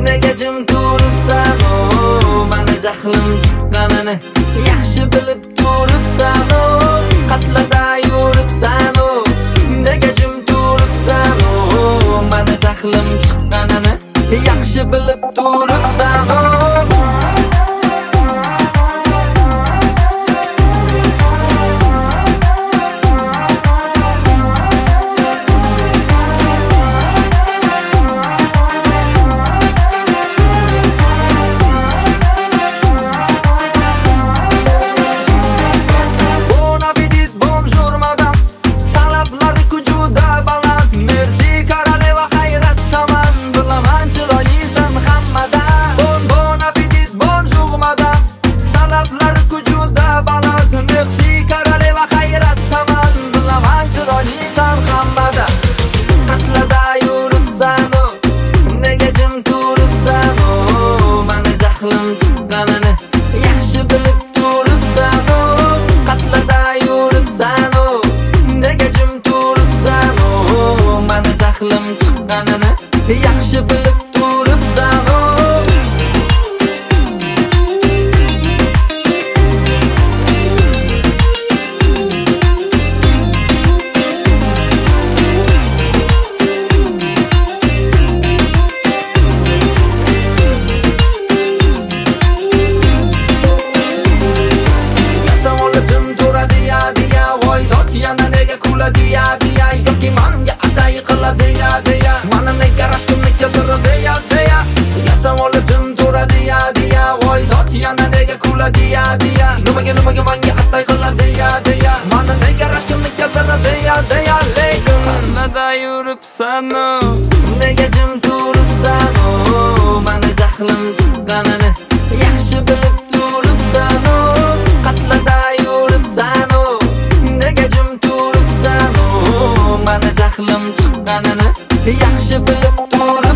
Nega jim turibsan mani jahlim chiqqanini yaxshi bilib turibsan qatlada yuribsan nega jim turibsan mani jahlim chiqqanini yaxshi bilib turibsan yaxshi bilib turibsan qatlada yuribsan nega jim turibsan mani jahlim chiqqanini yaxshi bilib turibsan yoki manga aday qiladi deya mana nega rashtimni keltiradi deya savoli jim turadi deya voy dod yana nega kuladi deya nimaga manga aday qiladi deya mana nega rashtimni keltiradi deya lekin qatlada yuribsan nega jim turibsan mani jahlim chiqqanini yaxshi bilib turibsan qatlada yuribsan nega jim turibsan mani jahlim chiqqanini yaxshi bilib turibsan